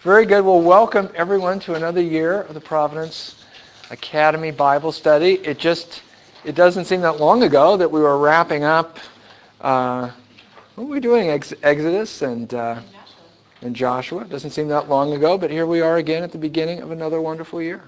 Very good. Well, welcome everyone to another year of the Providence Academy Bible Study. It doesn't seem that long ago that we were wrapping up, what were we doing? Exodus and Joshua. It doesn't seem that long ago, but here we are again at the beginning of another wonderful year.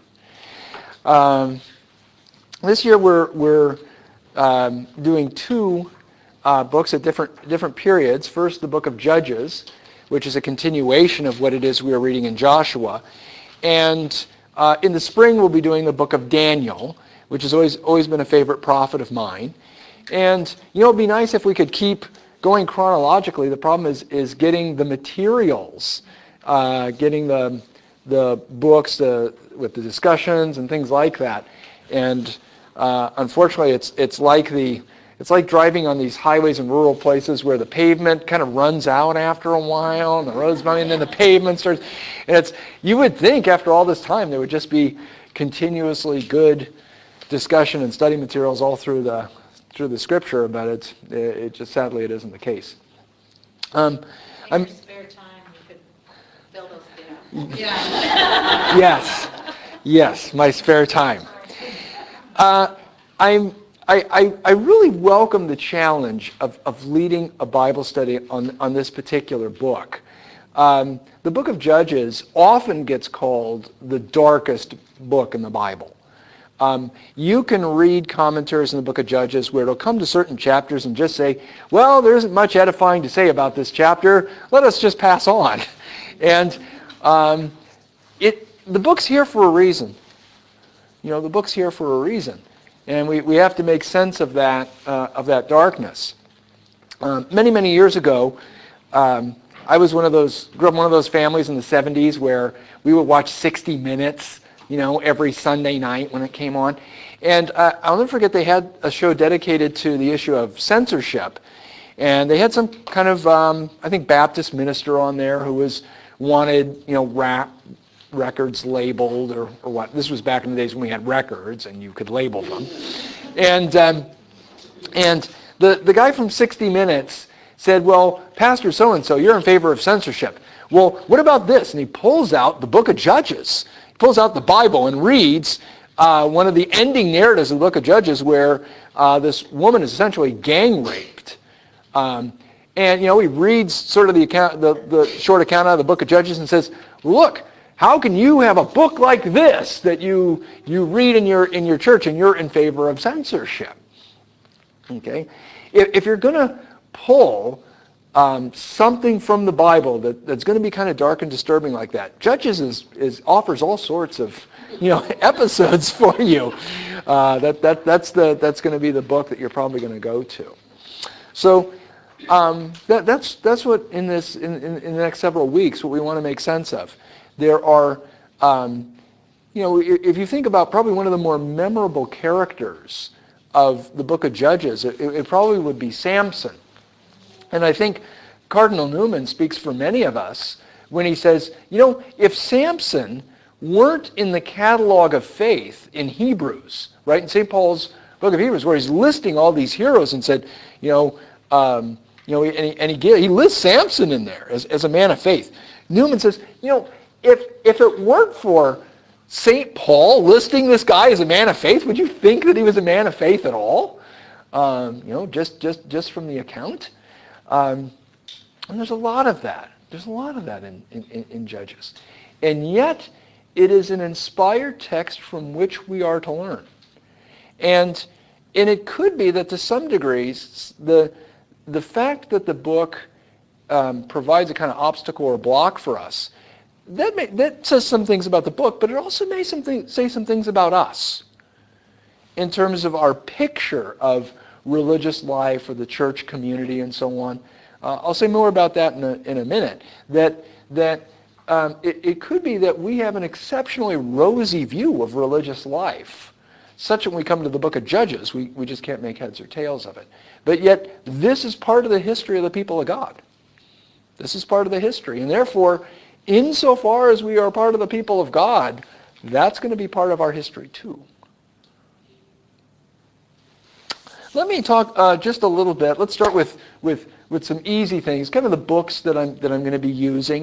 This year we're doing two books at different periods. First, the book of Judges, which is a continuation of what it is we are reading in Joshua. And in the spring, we'll be doing the book of Daniel, which has always been a favorite prophet of mine. And, it'd be nice if we could keep going chronologically. The problem is getting the materials, getting the books with the discussions and things like that. And unfortunately, it's like driving on these highways in rural places where the pavement kind of runs out after a while, and the road's bumpy, and then the pavement starts. And you would think after all this time there would just be continuously good discussion and study materials all through the Scripture, but it just sadly it isn't the case. In your spare time, you could fill those in. Yeah. Yes, my spare time. I really welcome the challenge of leading a Bible study on this particular book. The book of Judges often gets called the darkest book in the Bible. You can read commentaries in the book of Judges where it'll come to certain chapters and just say, well, there isn't much edifying to say about this chapter. Let us just pass on. And the book's here for a reason. The book's here for a reason. And we have to make sense of that darkness. Many years ago, I grew up in one of those families in the 70s where we would watch 60 Minutes, every Sunday night when it came on. And I'll never forget they had a show dedicated to the issue of censorship. And they had some kind of, I think, Baptist minister on there who wanted, rap records labeled or what. This was back in the days when we had records and you could label them. And the guy from 60 Minutes said, well, Pastor so-and-so, you're in favor of censorship. Well, what about this? And he pulls out the book of Judges. He pulls out the Bible and reads one of the ending narratives of the book of Judges where this woman is essentially gang raped. And he reads sort of the short account out of the book of Judges and says, look, how can you have a book like this that you read in your church and you're in favor of censorship? Okay, if you're going to pull something from the Bible that's going to be kind of dark and disturbing like that, Judges offers all sorts of episodes for you. That's going to be the book that you're probably going to go to. So that's what in the next several weeks what we want to make sense of. There are, if you think about probably one of the more memorable characters of the book of Judges, it probably would be Samson. And I think Cardinal Newman speaks for many of us when he says, if Samson weren't in the catalog of faith in Hebrews, right, in St. Paul's book of Hebrews, where he's listing all these heroes and said, he lists Samson in there as a man of faith. Newman says, if it weren't for St. Paul listing this guy as a man of faith, would you think that he was a man of faith at all? Just from the account. And there's a lot of that. There's a lot of that in Judges. And yet, it is an inspired text from which we are to learn. And it could be that to some degrees, the fact that the book provides a kind of obstacle or block for us, that says some things about the book, but it also may say some things about us in terms of our picture of religious life or the church community and so on. I'll say more about that in a minute. That it could be that we have an exceptionally rosy view of religious life, such that when we come to the book of Judges, we just can't make heads or tails of it. But yet, this is part of the history of the people of God. This is part of the history, and therefore, insofar as we are part of the people of God, that's going to be part of our history too. Let me talk just a little bit. Let's start with some easy things, kind of the books that I'm going to be using.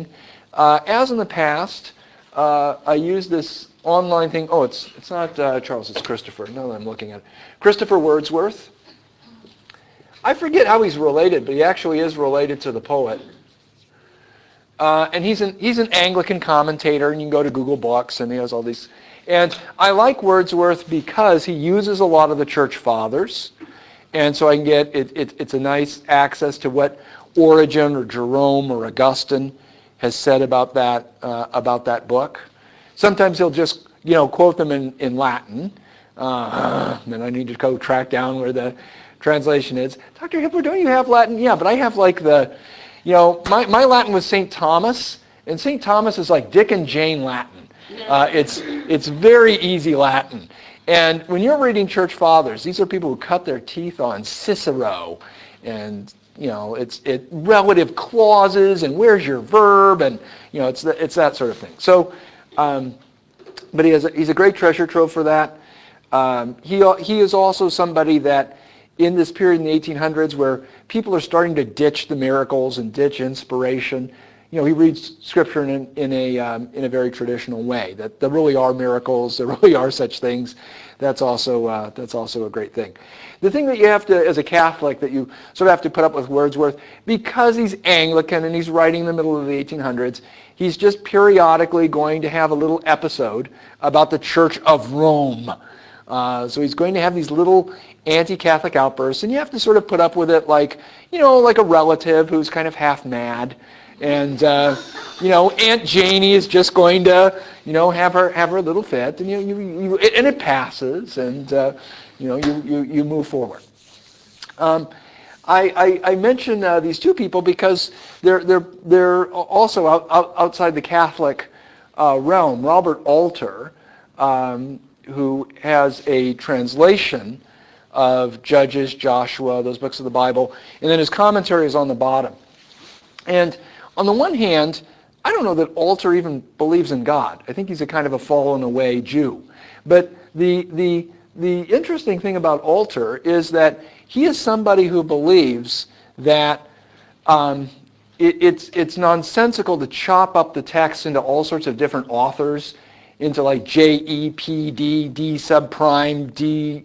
As in the past, I use this online thing. Oh, it's not Charles, it's Christopher. Now that I'm looking at it. Christopher Wordsworth. I forget how he's related, but he actually is related to the poet. And he's an Anglican commentator, and you can go to Google Books, and he has all these. And I like Wordsworth because he uses a lot of the church fathers, and so I can get it's a nice access to what Origen or Jerome or Augustine has said about that book. Sometimes he'll just quote them in Latin. Then I need to go track down where the translation is. Dr. Hippler, don't you have Latin? Yeah, but I have like my Latin was St. Thomas, and St. Thomas is like Dick and Jane Latin. It's very easy Latin. And when you're reading church fathers, these are people who cut their teeth on Cicero, and it's relative clauses and where's your verb, and it's that sort of thing. So, but he's a great treasure trove for that. He is also somebody that in this period in the 1800s where people are starting to ditch the miracles and ditch inspiration, he reads Scripture in a very traditional way. That there really are miracles, there really are such things. That's also a great thing. The thing that you have to, as a Catholic, that you sort of have to put up with Wordsworth, because he's Anglican and he's writing in the middle of the 1800s, he's just periodically going to have a little episode about the Church of Rome. So he's going to have these little anti-Catholic outbursts, and you have to sort of put up with it like a relative who's kind of half mad. And Aunt Janie is just going to have her little fit, and and it passes, and you move forward. I mention these two people because they're also outside the Catholic realm. Robert Alter, who has a translation of Judges, Joshua, those books of the Bible, and then his commentary is on the bottom. And on the one hand, I don't know that Alter even believes in God. I think he's a kind of a fallen away Jew. But the interesting thing about Alter is that he is somebody who believes that it's nonsensical to chop up the text into all sorts of different authors, into like JEPD, D subprime, D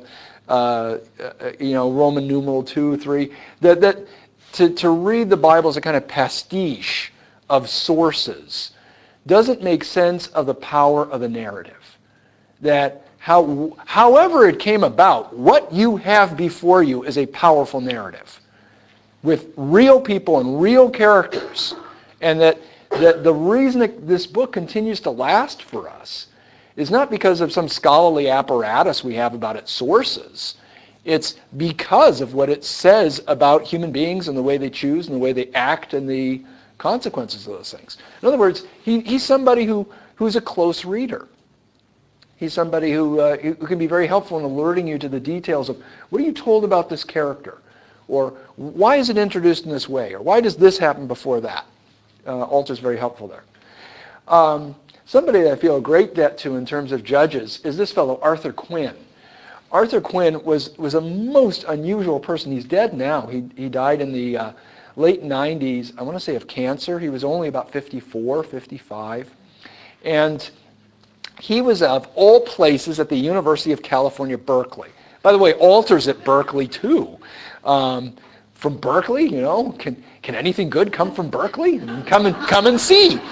Roman numeral 2, 3. That to read the Bible as a kind of pastiche of sources doesn't make sense of the power of the narrative. That however it came about, what you have before you is a powerful narrative with real people and real characters. And that the reason that this book continues to last for us is not because of some scholarly apparatus we have about its sources. It's because of what it says about human beings and the way they choose and the way they act and the consequences of those things. In other words, he's somebody who's a close reader. He's somebody who can be very helpful in alerting you to the details of what are you told about this character, or why is it introduced in this way, or why does this happen before that. Alter's very helpful there. Somebody that I feel a great debt to in terms of Judges is this fellow, Arthur Quinn. Arthur Quinn was a most unusual person. He's dead now. He died in the late 90s, I want to say of cancer. He was only about 54, 55. And he was, of all places, at the University of California, Berkeley. By the way, Alter's at Berkeley too. From Berkeley, can anything good come from Berkeley? Come and see.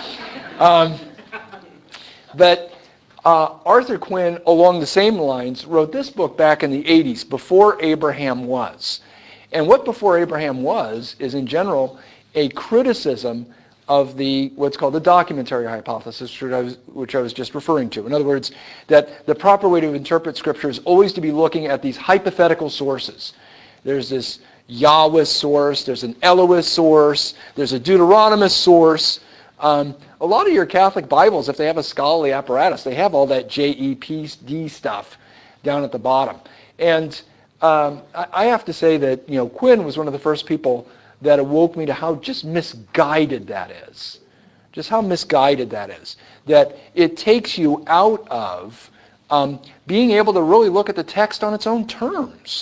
But Arthur Quinn, along the same lines, wrote this book back in the 80s, Before Abraham Was. And what Before Abraham Was is, in general, a criticism of what's called the documentary hypothesis, which I was just referring to. In other words, that the proper way to interpret Scripture is always to be looking at these hypothetical sources. There's this Yahweh source, there's an Elohist source, there's a Deuteronomist source. A lot of your Catholic Bibles, if they have a scholarly apparatus, they have all that JEPD stuff down at the bottom. And I have to say that Quinn was one of the first people that awoke me to how just misguided that is. Just how misguided that is. That it takes you out of being able to really look at the text on its own terms.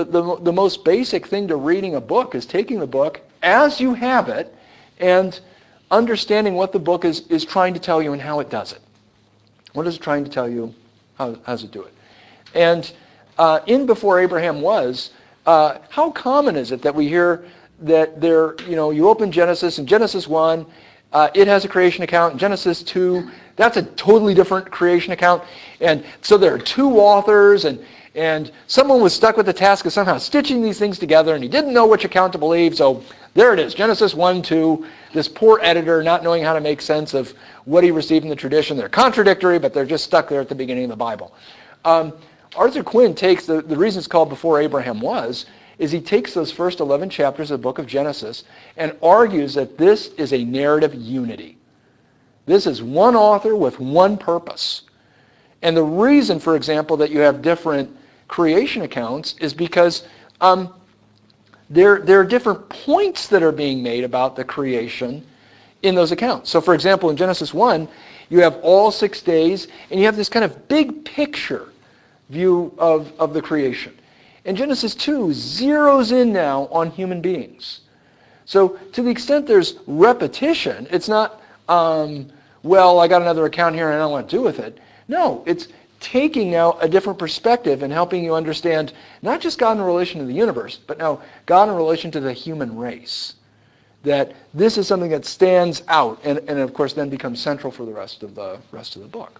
The most basic thing to reading a book is taking the book as you have it and understanding what the book is trying to tell you and how it does it. What is it trying to tell you? How does it do it? And in Before Abraham Was, how common is it that we hear that you open Genesis, and Genesis 1, it has a creation account, and Genesis 2, that's a totally different creation account. And so there are two authors, and someone was stuck with the task of somehow stitching these things together, and he didn't know which account to believe, so there it is, Genesis 1, 2, this poor editor not knowing how to make sense of what he received in the tradition. They're contradictory, but they're just stuck there at the beginning of the Bible. Arthur Quinn takes, the reason it's called Before Abraham Was, is he takes those first 11 chapters of the book of Genesis and argues that this is a narrative unity. This is one author with one purpose. And the reason, for example, that you have different creation accounts is because there are different points that are being made about the creation in those accounts. So, for example, in Genesis 1, you have all 6 days, and you have this kind of big picture view of the creation. And Genesis 2 zeroes in now on human beings. So to the extent there's repetition, it's not, well, I got another account here and I don't know what to do with it. No, it's taking now a different perspective and helping you understand not just God in relation to the universe, but now God in relation to the human race. That this is something that stands out and of course then becomes central for the rest of the book.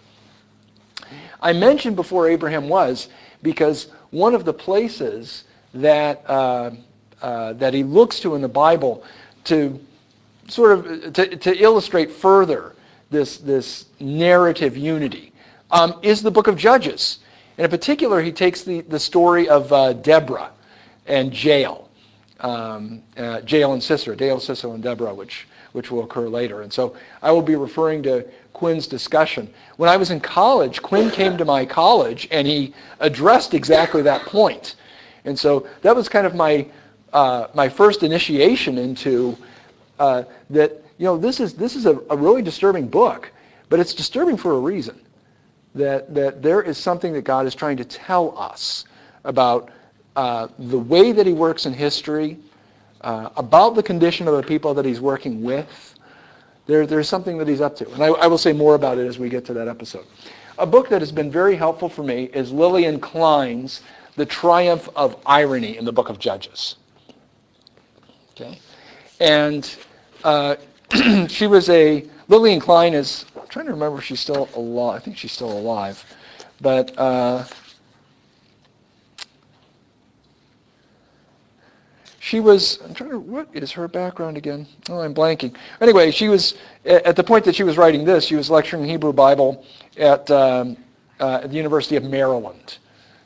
I mentioned Before Abraham Was because one of the places that that he looks to in the Bible to sort of to illustrate further this narrative unity is the book of Judges. And in particular, he takes the story of Deborah and Jael, Jael and Sisera and Deborah, which will occur later. And so I will be referring to Quinn's discussion. When I was in college, Quinn came to my college and he addressed exactly that point. And so that was kind of my first initiation into that. This is a really disturbing book, but it's disturbing for a reason. That there is something that God is trying to tell us about the way that he works in history, about the condition of the people that he's working with. There's something that he's up to. And I will say more about it as we get to that episode. A book that has been very helpful for me is Lillian Klein's The Triumph of Irony in the Book of Judges. Okay? And Lillian Klein is, I'm trying to remember if she's still alive. I think she's still alive. But she was, what is her background again? Oh, I'm blanking. Anyway, she was, at the point that she was writing this, she was lecturing Hebrew Bible at the University of Maryland.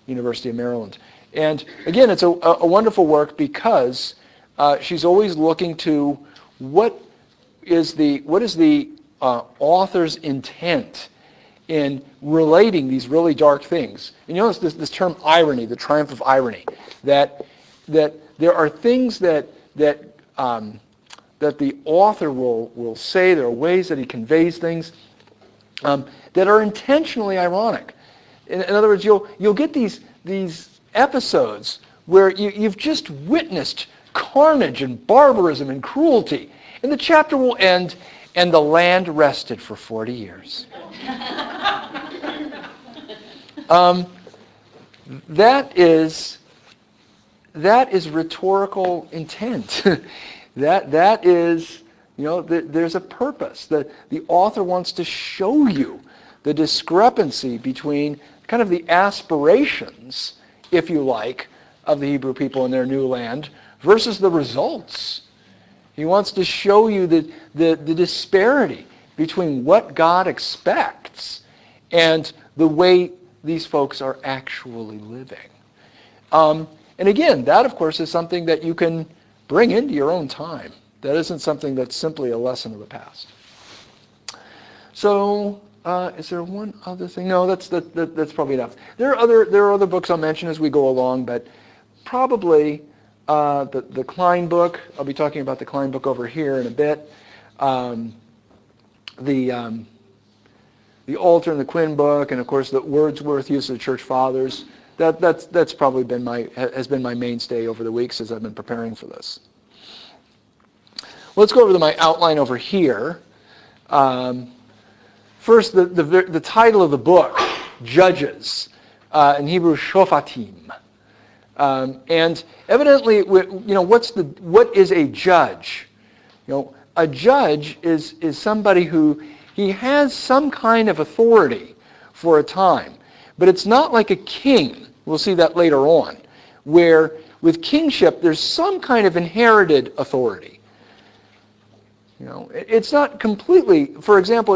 And again, it's a wonderful work because she's always looking to what is the author's intent in relating these really dark things. And you notice this term irony, the triumph of irony, that there are things that the author will say, there are ways that he conveys things that are intentionally ironic. In other words, you'll get these episodes where you've just witnessed carnage and barbarism and cruelty, and the chapter will end, and the land rested for 40 years. That is rhetorical intent. that is, there's a purpose. The author wants to show you the discrepancy between kind of the aspirations, if you like, of the Hebrew people in their new land versus the results. He wants to show you the disparity between what God expects and the way these folks are actually living. And again, that of course is something that you can bring into your own time. That isn't something that's simply a lesson of the past. So, is there one other thing? No, that's probably enough. There are other books I'll mention as we go along, but probably the Klein book. I'll be talking about the Klein book over here in a bit. The Alter and the Quinn book, and of course the Wordsworth Use of the Church Fathers. That's probably has been my mainstay over the weeks as I've been preparing for this. let's go over to my outline over here. First, the title of the book, Judges, in Hebrew, Shofatim. And evidently, what is a judge? A judge is somebody who he has some kind of authority for a time, but it's not like a king. We'll see that later on, where with kingship there's some kind of inherited authority. It's not completely. For example,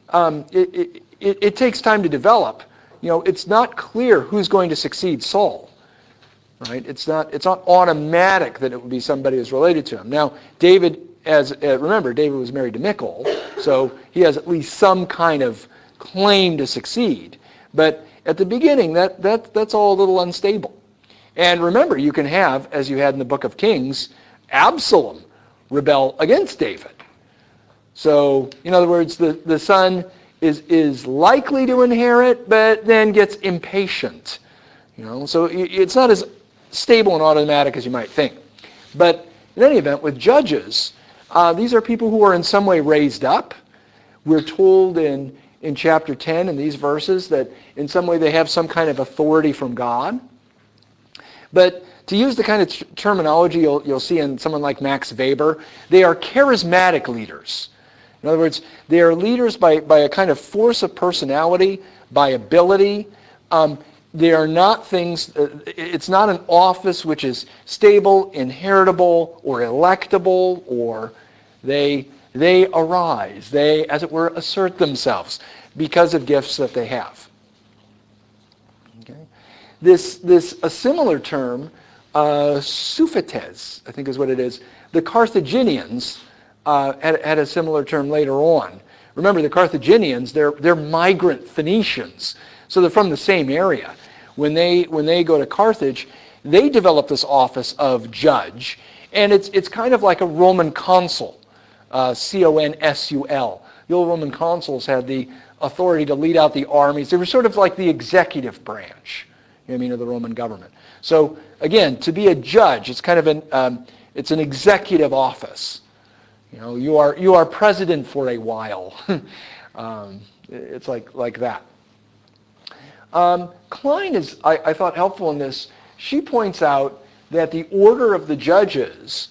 it takes time to develop. It's not clear who's going to succeed Saul. Right? It's not automatic that it would be somebody who's related to him. Now, David, remember, David was married to Michal, so he has at least some kind of claim to succeed. But at the beginning, that's all a little unstable. And remember, you can have, as you had in the book of Kings, Absalom rebel against David. So, in other words, the son is likely to inherit, but then gets impatient. So it's not as stable and automatic as you might think. But in any event, with judges, these are people who are in some way raised up. We're told in chapter 10 in these verses that in some way they have some kind of authority from God. But to use the kind of terminology you'll see in someone like Max Weber, they are charismatic leaders. In other words, they are leaders by a kind of force of personality, by ability. They are not things, it's not an office which is stable, inheritable, or electable, or they arise. They, as it were, assert themselves because of gifts that they have. Okay? A similar term, Sufetes, I think is what it is. The Carthaginians had a similar term later on. Remember, the Carthaginians, they're migrant Phoenicians, so they're from the same area. When they go to Carthage, they develop this office of judge, and it's kind of like a Roman consul, consul. The old Roman consuls had the authority to lead out the armies. They were sort of like the executive branch, of the Roman government. So again, to be a judge, it's kind of it's an executive office. You are president for a while. It's like that. Klein is, I thought, helpful in this. She points out that the order of the judges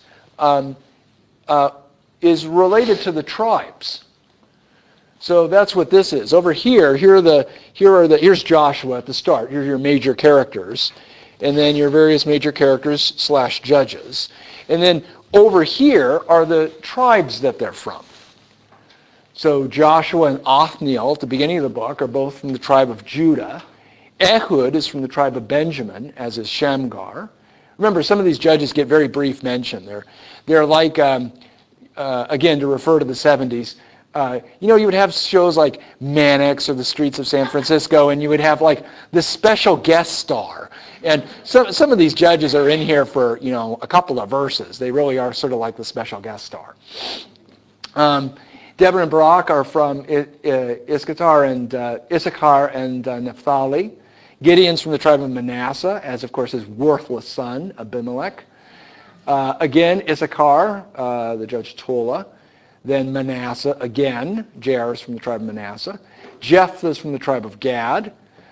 is related to the tribes. So that's what this is. Over here, here's Joshua at the start. Here's your major characters, and then your various major characters / judges, and then over here are the tribes that they're from. So Joshua and Othniel at the beginning of the book are both from the tribe of Judah. Ehud is from the tribe of Benjamin, as is Shamgar. Remember, some of these judges get very brief mention. They're like, again, to refer to the 70s, you would have shows like Mannix or The Streets of San Francisco, and you would have like the special guest star. And some of these judges are in here for, a couple of verses. They really are sort of like the special guest star. Deborah and Barak are from Issachar and Naphtali. Gideon's from the tribe of Manasseh, as of course his worthless son, Abimelech. Again, Issachar, the judge Tola. Then Manasseh again. Jair is from the tribe of Manasseh. Jephthah is from the tribe of Gad.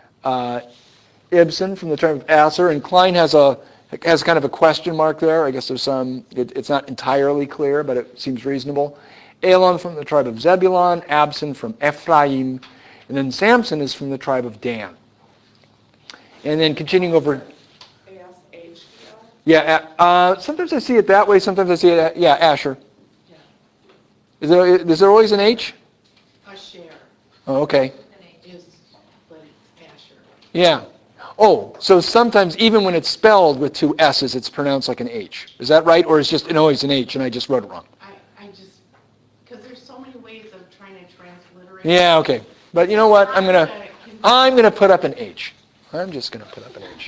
Ibzan from the tribe of Aser. And Klein has kind of a question mark there. I guess there's it's not entirely clear, but it seems reasonable. Elon from the tribe of Zebulun. Abson from Ephraim. And then Samson is from the tribe of Dan. And then continuing over. Yeah, sometimes I see it that way. Sometimes I see it, Asher. Yeah. Is there always an H? Asher. Oh, okay. But it's Asher. Yeah. Oh, so sometimes even when it's spelled with two S's, it's pronounced like an H. Is that right? Or it's just always an H and I just wrote it wrong? Because there's so many ways of trying to transliterate. Yeah, okay. But you know what? I'm gonna put up an H. I'm just gonna put up an H.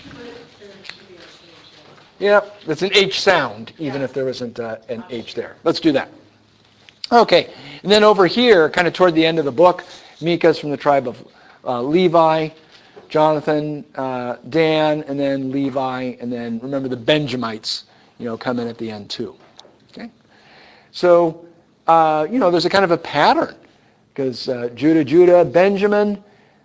Yeah, it's an H sound, even if there isn't an H there. Let's do that. Okay, and then over here, kind of toward the end of the book, Micah's from the tribe of Levi, Jonathan, Dan, and then Levi, and then remember the Benjamites, come in at the end too. Okay, So, there's a kind of a pattern, because Judah, Benjamin,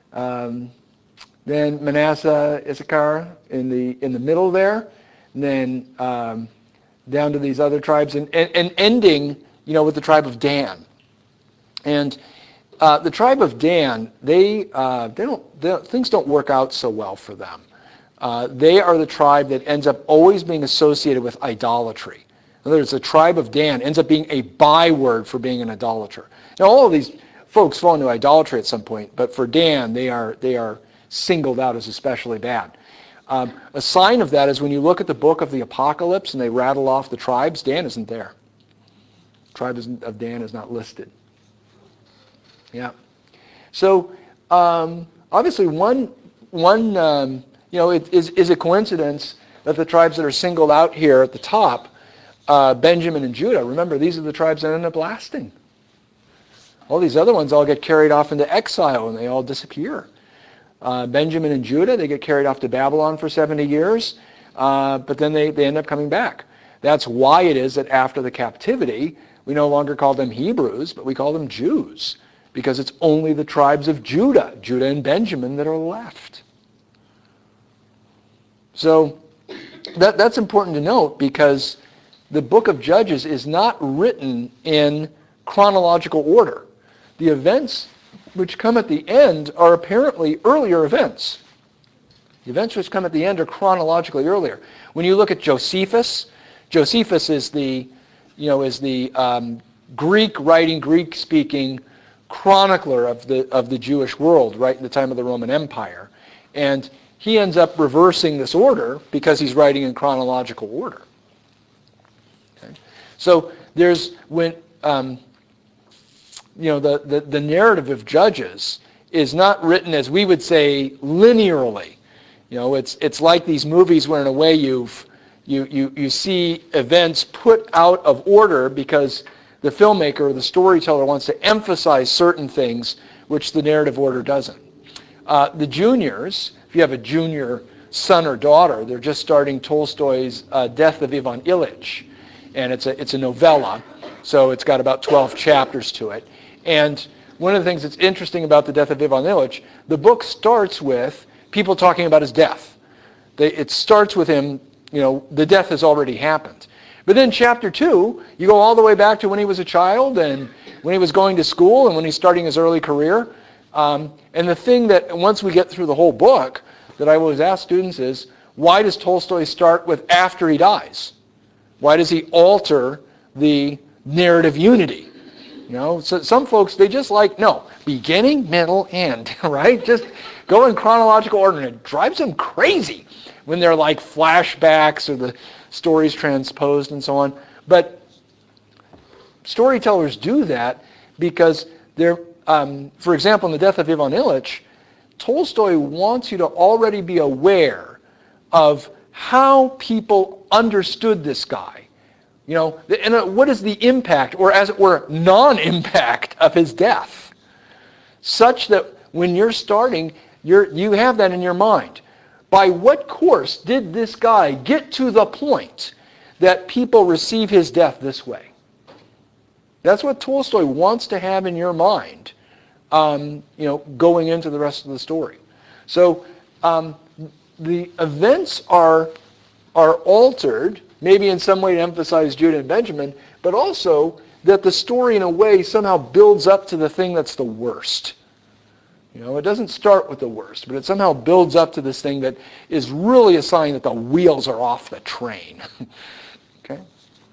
then Manasseh, Issachar in the middle there, and then down to these other tribes, and ending, with the tribe of Dan. And the tribe of Dan, things don't work out so well for them. They are the tribe that ends up always being associated with idolatry. In other words, the tribe of Dan ends up being a byword for being an idolater. Now, all of these folks fall into idolatry at some point, but for Dan, they are singled out as especially bad. A sign of that is when you look at the book of the Apocalypse and they rattle off the tribes, Dan isn't there. The tribe of Dan is not listed. Yeah. So obviously, it is a coincidence that the tribes that are singled out here at the top, Benjamin and Judah. Remember, these are the tribes that end up lasting. All these other ones all get carried off into exile and they all disappear. Benjamin and Judah, they get carried off to Babylon for 70 years, but then they end up coming back. That's why it is that after the captivity, we no longer call them Hebrews, but we call them Jews, because it's only the tribes of Judah and Benjamin, that are left. So that's important to note, because the book of Judges is not written in chronological order. The events which come at the end are apparently earlier events. The events which come at the end are chronologically earlier. When you look at Josephus is the Greek-speaking chronicler of the Jewish world, right in the time of the Roman Empire, and he ends up reversing this order because he's writing in chronological order. Okay? So there's the narrative of Judges is not written, as we would say, linearly. It's like these movies where in a way you see events put out of order because the filmmaker or the storyteller wants to emphasize certain things which the narrative order doesn't. The juniors, if you have a junior son or daughter, they're just starting Tolstoy's Death of Ivan Ilyich, and it's a novella, so it's got about 12 chapters to it. And one of the things that's interesting about the Death of Ivan Ilyich, the book starts with people talking about his death. It starts with him, the death has already happened. But then chapter 2, you go all the way back to when he was a child and when he was going to school and when he's starting his early career. And the thing that, once we get through the whole book, that I always ask students is, why does Tolstoy start with after he dies? Why does he alter the narrative unity? So some folks, they just beginning, middle, end, right? Just go in chronological order, and it drives them crazy when they're like flashbacks or the stories transposed and so on. But storytellers do that because they're, for example, in the Death of Ivan Ilyich, Tolstoy wants you to already be aware of how people understood this guy. And what is the impact, or as it were, non-impact of his death, such that when you're starting, you have that in your mind. By what course did this guy get to the point that people receive his death this way? That's what Tolstoy wants to have in your mind, going into the rest of the story. So the events are altered, maybe in some way to emphasize Judah and Benjamin, but also that the story in a way somehow builds up to the thing that's the worst. It doesn't start with the worst, but it somehow builds up to this thing that is really a sign that the wheels are off the train. Okay.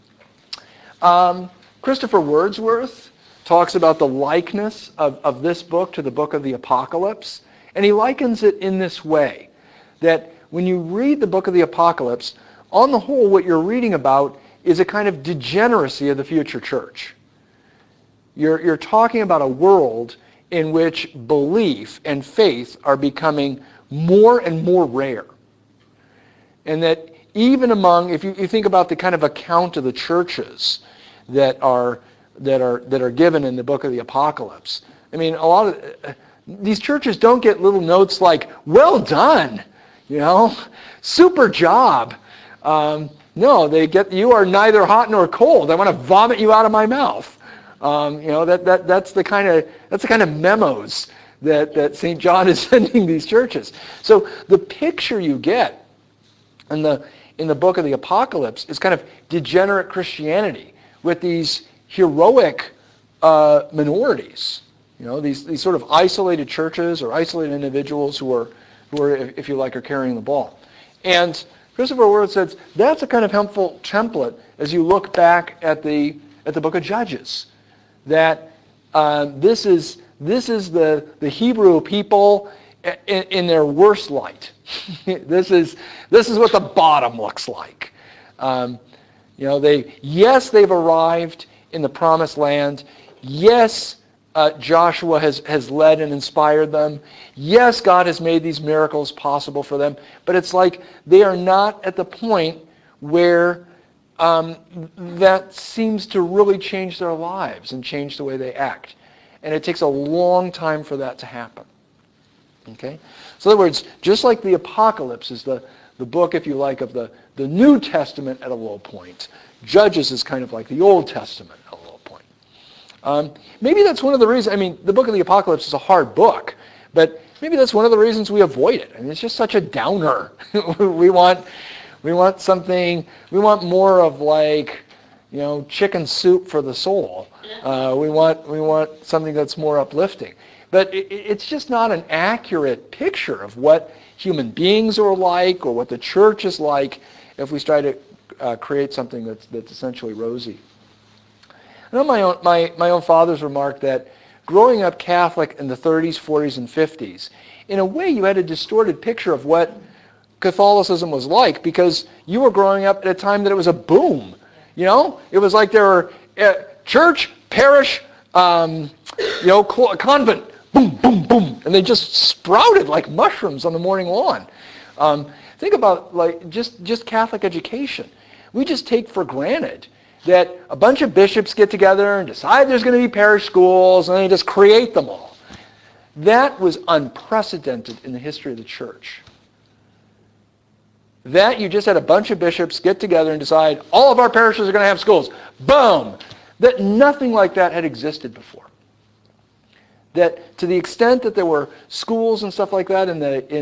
Christopher Wordsworth talks about the likeness of this book to the book of the Apocalypse, and he likens it in this way, that when you read the book of the Apocalypse, on the whole, what you're reading about is a kind of degeneracy of the future church. You're talking about a world in which belief and faith are becoming more and more rare. And that even among, if you think about the kind of account of the churches that are given in the book of the Apocalypse, I mean, a lot of these churches don't get little notes like, well done, super job. No, you are neither hot nor cold. I want to vomit you out of my mouth. That's the kind of memos that St. John is sending these churches. So the picture you get in the book of the Apocalypse is kind of degenerate Christianity with these heroic minorities. These sort of isolated churches or isolated individuals who are, if you like, are carrying the ball. And Christopher Ward says that's a kind of helpful template as you look back at the book of Judges. That this is the Hebrew people in their worst light. This is what the bottom looks like. They've arrived in the promised land. Yes, Joshua has led and inspired them. Yes, God has made these miracles possible for them. But it's like they are not at the point where that seems to really change their lives and change the way they act. And it takes a long time for that to happen. Okay? So in other words, just like the Apocalypse is the book, if you like, of the New Testament at a low point, Judges is kind of like the Old Testament at a low point. Maybe that's one of the reasons, the book of the Apocalypse is a hard book, but maybe that's one of the reasons we avoid it. It's just such a downer. We want something, we want more of like, chicken soup for the soul. We want something that's more uplifting. But it's just not an accurate picture of what human beings are like or what the church is like if we try to create something that's essentially rosy. I know my own father's remarked that growing up Catholic in the 30s, 40s, and 50s, in a way you had a distorted picture of what Catholicism was like because you were growing up at a time that it was a boom. It was like there were church, parish, convent, boom, boom, boom, and they just sprouted like mushrooms on the morning lawn. Think about like just Catholic education. We just take for granted that a bunch of bishops get together and decide there's going to be parish schools and they just create them all. That was unprecedented in the history of the church. That you just had a bunch of bishops get together and decide all of our parishes are going to have schools. Boom! That nothing like that had existed before. That to the extent that there were schools and stuff like that in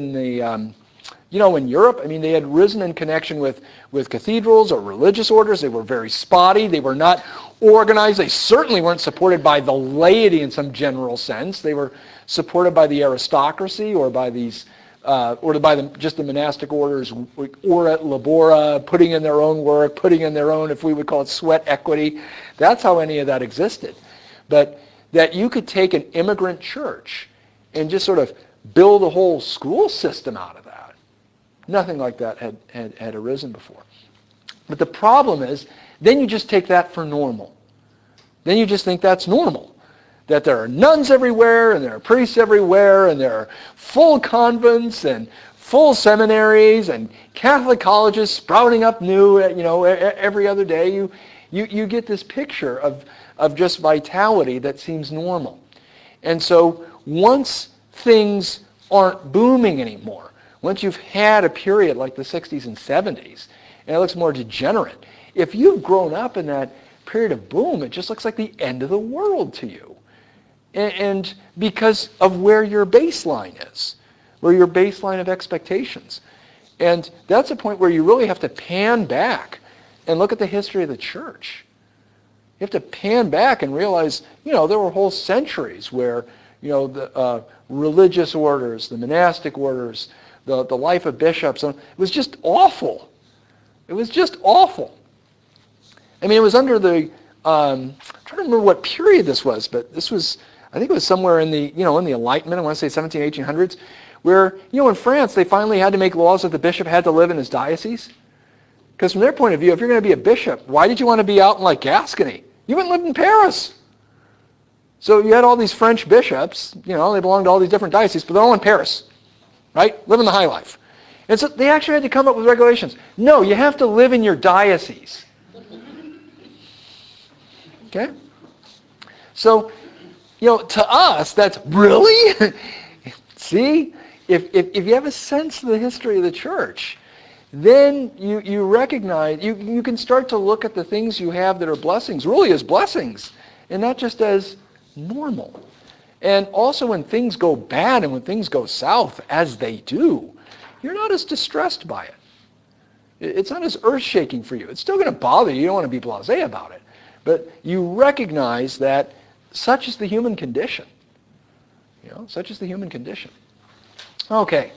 Europe, they had risen in connection with cathedrals or religious orders. They were very spotty. They were not organized. They certainly weren't supported by the laity in some general sense. They were supported by the aristocracy or by these, just the monastic orders, ora labora, putting in their own work, putting in their own, if we would call it sweat equity. That's how any of that existed. But that you could take an immigrant church and just sort of build a whole school system out of that. Nothing like that had arisen before. But the problem is, then you just take that for normal. Then you just think that's normal. That there are nuns everywhere, and there are priests everywhere, and there are full convents, and full seminaries, and Catholic colleges sprouting up new, every other day. You get this picture of just vitality that seems normal. And so once things aren't booming anymore, once you've had a period like the 60s and 70s, and it looks more degenerate, if you've grown up in that period of boom, it just looks like the end of the world to you. And because of where your baseline is, where your baseline of expectations. And that's a point where you really have to pan back and look at the history of the church. You have to pan back and realize, there were whole centuries where, the religious orders, the monastic orders, the life of bishops, it was just awful. It was just awful. It was under the, I'm trying to remember what period this was, but this was, I think it was somewhere in the, in the Enlightenment, I want to say 17, 1800s, where, in France, they finally had to make laws that the bishop had to live in his diocese. Because from their point of view, if you're going to be a bishop, why did you want to be out in like Gascony? You went and lived in Paris. So you had all these French bishops, they belonged to all these different dioceses, but they're all in Paris, right? Living the high life. And so they actually had to come up with regulations. No, you have to live in your diocese. Okay? So, to us, that's really? See? If you have a sense of the history of the church, then you recognize, you can start to look at the things you have that are blessings really as blessings and not just as normal. And also when things go bad and when things go south, as they do, you're not as distressed by it. It's not as earth-shaking for you. It's still going to bother you. You don't want to be blasé about it. But you recognize that such is the human condition. Such is the human condition. Okay.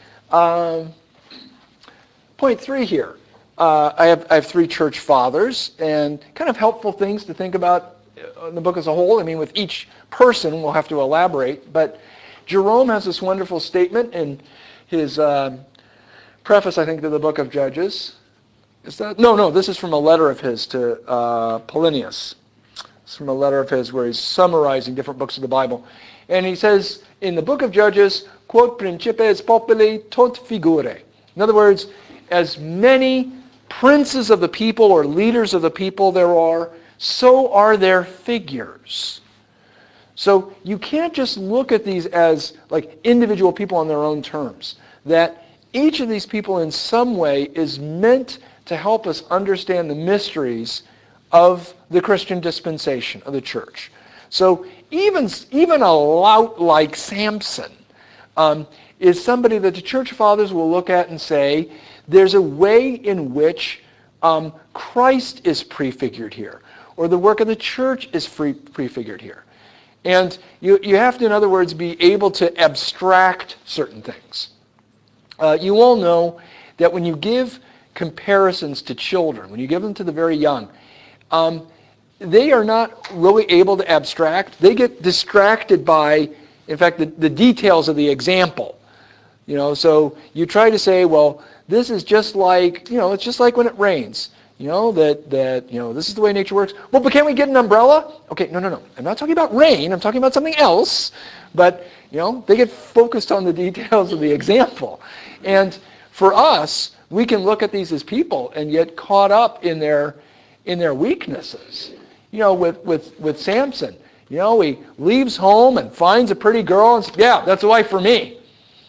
Point 3 here. I have 3 church fathers, and kind of helpful things to think about in the book as a whole. I mean, with each person, we'll have to elaborate. But Jerome has this wonderful statement in his preface, I think, to the book of Judges. Is that? No, this is from a letter of his to Polinius. It's from a letter of his where he's summarizing different books of the Bible. And he says, in the book of Judges, quod principes populi tot figure. In other words, as many princes of the people or leaders of the people there are, so are their figures. So you can't just look at these as like individual people on their own terms. That each of these people in some way is meant to help us understand the mysteries of the Christian dispensation of the church. So even a lout like Samson is somebody that the church fathers will look at and say, there's a way in which Christ is prefigured here, or the work of the church is prefigured here. And you have to, in other words, be able to abstract certain things. You all know that when you give comparisons to children, when you give them to the very young, they are not really able to abstract. They get distracted by, in fact, the details of the example. So you try to say, well, this is just like, it's just like when it rains. This is the way nature works. Well, but can't we get an umbrella? Okay, no. I'm not talking about rain. I'm talking about something else. But, they get focused on the details of the example. And for us, we can look at these as people and get caught up in their weaknesses. With Samson, he leaves home and finds a pretty girl and says, yeah, that's a wife for me.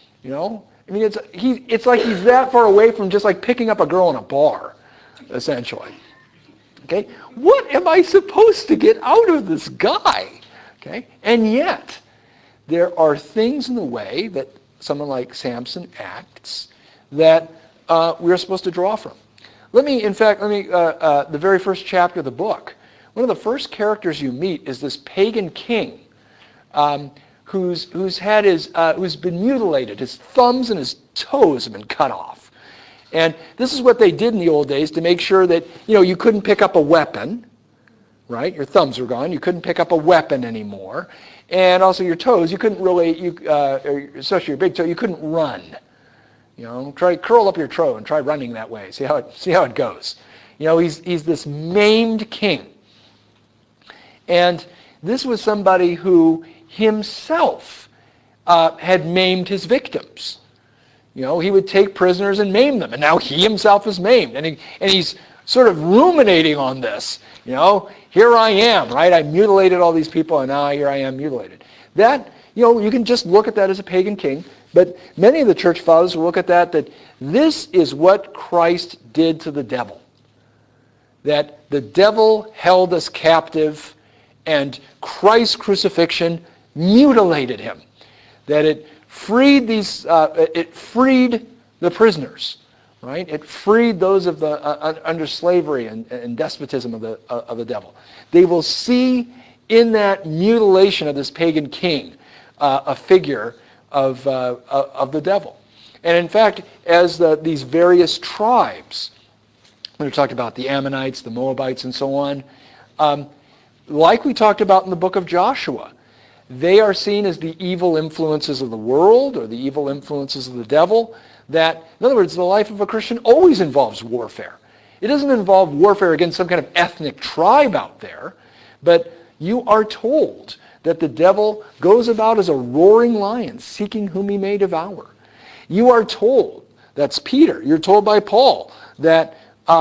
It's like he's that far away from just like picking up a girl in a bar, essentially. Okay, what am I supposed to get out of this guy? Okay, and yet there are things in the way that someone like Samson acts that we're supposed to draw from. The very first chapter of the book, one of the first characters you meet is this pagan king who's been mutilated. His thumbs and his toes have been cut off. And this is what they did in the old days to make sure that, you couldn't pick up a weapon, right? Your thumbs were gone. You couldn't pick up a weapon anymore. And also your toes, you couldn't really, especially your big toe, you couldn't run. Try curl up your toe and try running that way. See how it goes. He's this maimed king. And this was somebody who himself had maimed his victims. He would take prisoners and maim them, and now he himself is maimed. And he's sort of ruminating on this. Here I am, right? I mutilated all these people, and now here I am mutilated. That, you can just look at that as a pagan king. But many of the church fathers will look at that this is what Christ did to the devil. That the devil held us captive, and Christ's crucifixion mutilated him. That it freed the prisoners, right? It freed those of the under slavery and despotism of the devil. They will see in that mutilation of this pagan king a figure of the devil. And in fact, as these various tribes, we talked about the Ammonites, the Moabites, and so on, like we talked about in the book of Joshua, they are seen as the evil influences of the world or the evil influences of the devil. That, in other words, the life of a Christian always involves warfare. It doesn't involve warfare against some kind of ethnic tribe out there, but you are told that the devil goes about as a roaring lion, seeking whom he may devour. You are told, that's Peter, you're told by Paul, that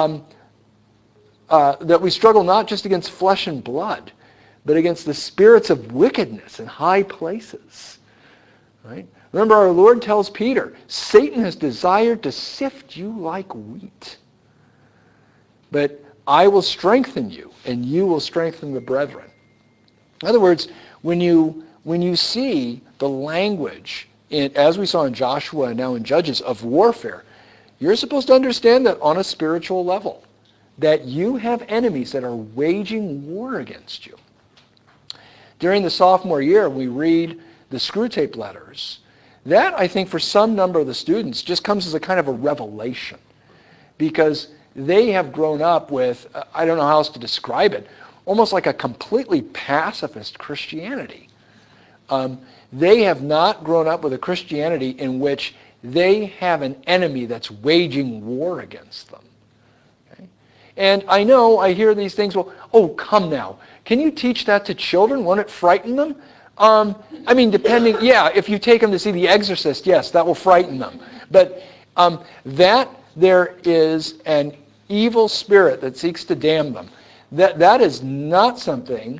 we struggle not just against flesh and blood, but against the spirits of wickedness in high places. Right? Remember, our Lord tells Peter, Satan has desired to sift you like wheat. But I will strengthen you, and you will strengthen the brethren. In other words, when you see the language, as we saw in Joshua and now in Judges, of warfare, you're supposed to understand that on a spiritual level, that you have enemies that are waging war against you. During the sophomore year, we read the Screwtape letters. That, I think, for some number of the students, just comes as a kind of a revelation, because they have grown up with, I don't know how else to describe it, almost like a completely pacifist Christianity. They have not grown up with a Christianity in which they have an enemy that's waging war against them. Okay? And I know, I hear these things, well, oh, come now. Can you teach that to children? Won't it frighten them? I mean, depending, yeah, if you take them to see The Exorcist, yes, that will frighten them. But that there is an evil spirit that seeks to damn them, that is not something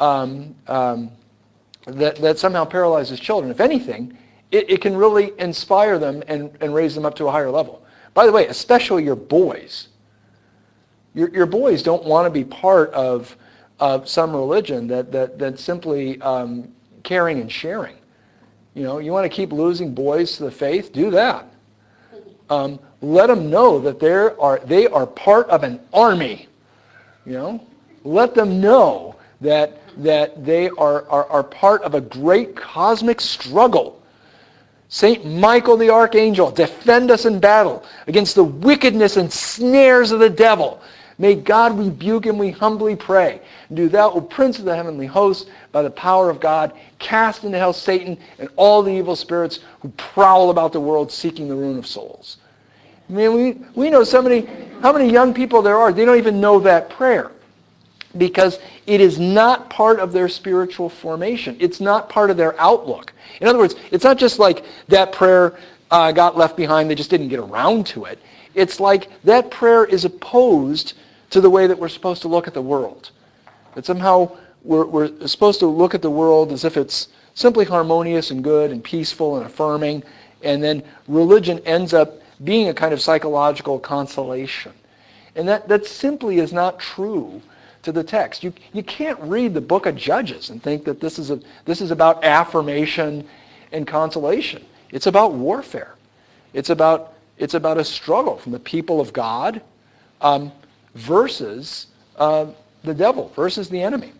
that somehow paralyzes children. If anything, it can really inspire them and raise them up to a higher level. By the way, especially your boys. Your boys don't want to be part of some religion that's simply caring and sharing. You know, you want to keep losing boys to the faith? Do that. Let them know that they are part of an army. You know, let them know that they are part of a great cosmic struggle. Saint Michael the Archangel, defend us in battle against the wickedness and snares of the devil. May God rebuke him, we humbly pray. Do thou, O Prince of the heavenly host, by the power of God, cast into hell Satan and all the evil spirits who prowl about the world seeking the ruin of souls. I mean, we know how many young people there are, they don't even know that prayer, because it is not part of their spiritual formation. It's not part of their outlook. In other words, it's not just like that prayer got left behind, they just didn't get around to it. It's like that prayer is opposed to the way that we're supposed to look at the world. That somehow we're supposed to look at the world as if it's simply harmonious and good and peaceful and affirming, and then religion ends up being a kind of psychological consolation. And that simply is not true to the text. You can't read the book of Judges and think that this is about affirmation and consolation. It's about warfare. It's about a struggle from the people of God versus the devil, versus the enemy.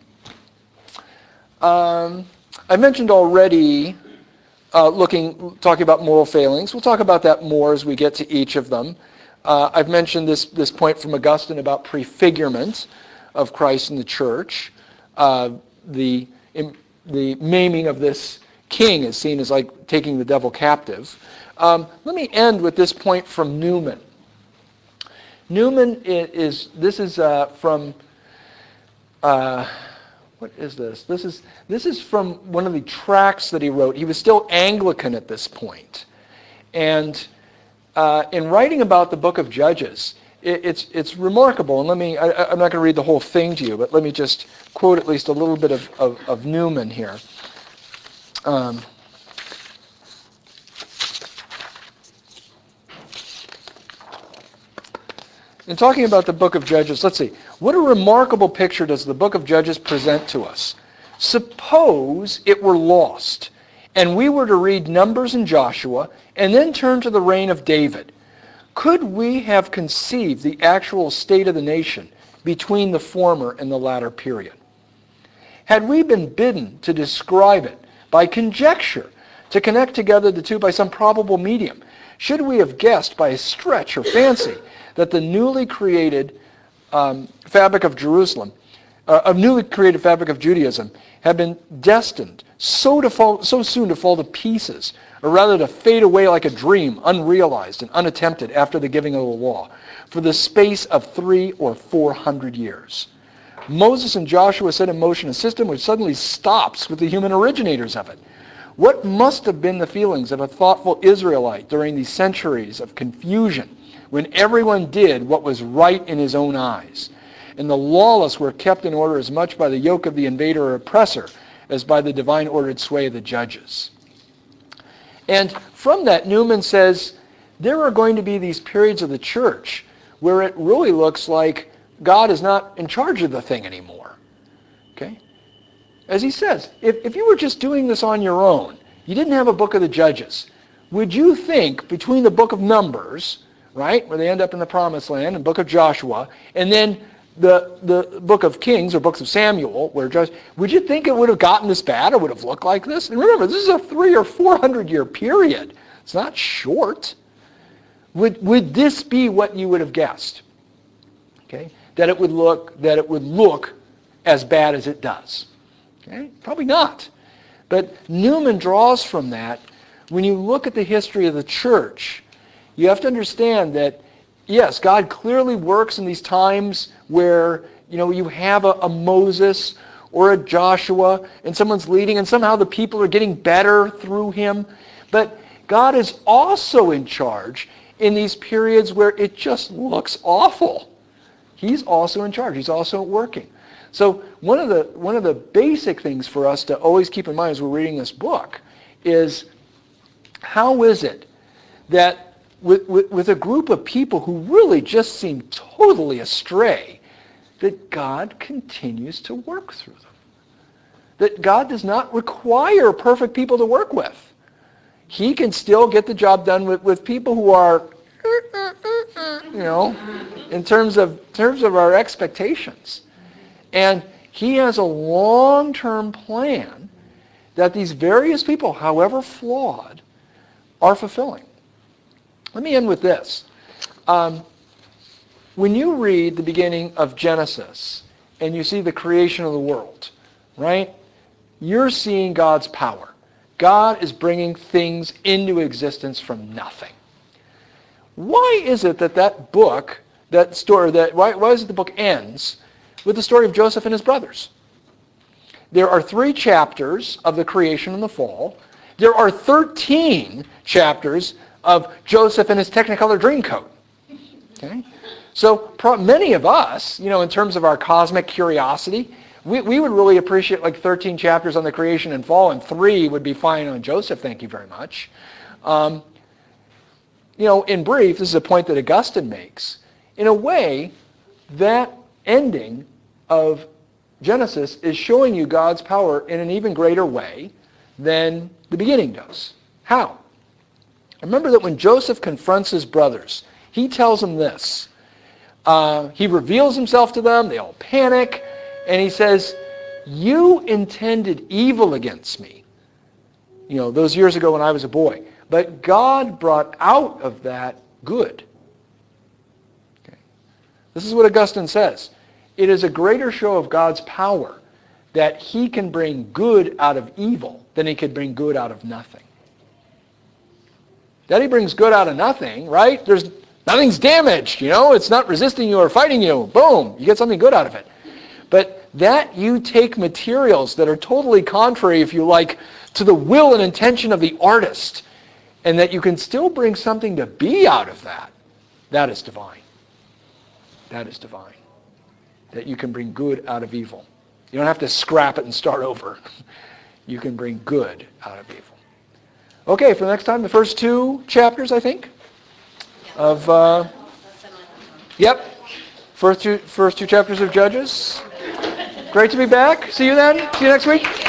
I mentioned already talking about moral failings. We'll talk about that more as we get to each of them. I've mentioned this point from Augustine about prefigurement of Christ in the church. The maiming of this king is seen as like taking the devil captive. Let me end with this point from Newman. Newman is from what is this? This is from one of the tracts that he wrote. He was still Anglican at this point, and in writing about the book of Judges, it's remarkable. And I'm not going to read the whole thing to you, but let me just quote at least a little bit of Newman here. In talking about the book of Judges, let's see. What a remarkable picture does the book of Judges present to us. Suppose it were lost, and we were to read Numbers and Joshua, and then turn to the reign of David. Could we have conceived the actual state of the nation between the former and the latter period? Had we been bidden to describe it by conjecture, to connect together the two by some probable medium, should we have guessed by a stretch or fancy that the newly created fabric of Jerusalem, a newly created fabric of Judaism, had been destined so soon to fall to pieces, or rather to fade away like a dream, unrealized and unattempted after the giving of the law, for the space of 300 or 400 years. Moses and Joshua set in motion a system which suddenly stops with the human originators of it. What must have been the feelings of a thoughtful Israelite during these centuries of confusion, when everyone did what was right in his own eyes, and the lawless were kept in order as much by the yoke of the invader or oppressor as by the divine ordered sway of the judges? And from that, Newman says, there are going to be these periods of the church where it really looks like God is not in charge of the thing anymore. Okay? As he says, if you were just doing this on your own, you didn't have a book of the Judges, would you think between the book of Numbers, right, where they end up in the Promised Land, and book of Joshua, and then the book of Kings or books of Samuel, where would you think it would have gotten this bad or would have looked like this? And remember, this is a 300 or 400 year period. It's not short. Would this be what you would have guessed? Okay, that it would look as bad as it does. Okay, probably not. But Newman draws from that. When you look at the history of the church, you have to understand that yes, God clearly works in these times where, you have a Moses or a Joshua and someone's leading and somehow the people are getting better through him. But God is also in charge in these periods where it just looks awful. He's also in charge. He's also working. So one of the basic things for us to always keep in mind as we're reading this book is, how is it that with a group of people who really just seem totally astray, that God continues to work through them? That God does not require perfect people to work with. He can still get the job done with people who are, in terms of our expectations. And he has a long-term plan that these various people, however flawed, are fulfilling. Let me end with this. When you read the beginning of Genesis and you see the creation of the world, right, you're seeing God's power. God is bringing things into existence from nothing. Why is it that book, that story, why is it the book ends with the story of Joseph and his brothers? There are 3 chapters of the creation and the fall. There are 13 chapters of Joseph and his Technicolor Dreamcoat. Okay? So many of us, in terms of our cosmic curiosity, we would really appreciate like 13 chapters on the creation and fall, and 3 would be fine on Joseph, thank you very much. In brief, this is a point that Augustine makes. In a way, that ending of Genesis is showing you God's power in an even greater way than the beginning does. How? Remember that when Joseph confronts his brothers, he tells them this. He reveals himself to them, they all panic, and he says, you intended evil against me, those years ago when I was a boy, but God brought out of that good. Okay. This is what Augustine says. It is a greater show of God's power that he can bring good out of evil than he could bring good out of nothing. That he brings good out of nothing, right? Nothing's damaged, it's not resisting you or fighting you. Boom, you get something good out of it. But that you take materials that are totally contrary, if you like, to the will and intention of the artist, and that you can still bring something to be out of that, that is divine. That is divine. That you can bring good out of evil. You don't have to scrap it and start over. You can bring good out of evil. Okay, for the next time, the first 2 chapters, I think, of, first two chapters of Judges. Great to be back. See you then. See you next week.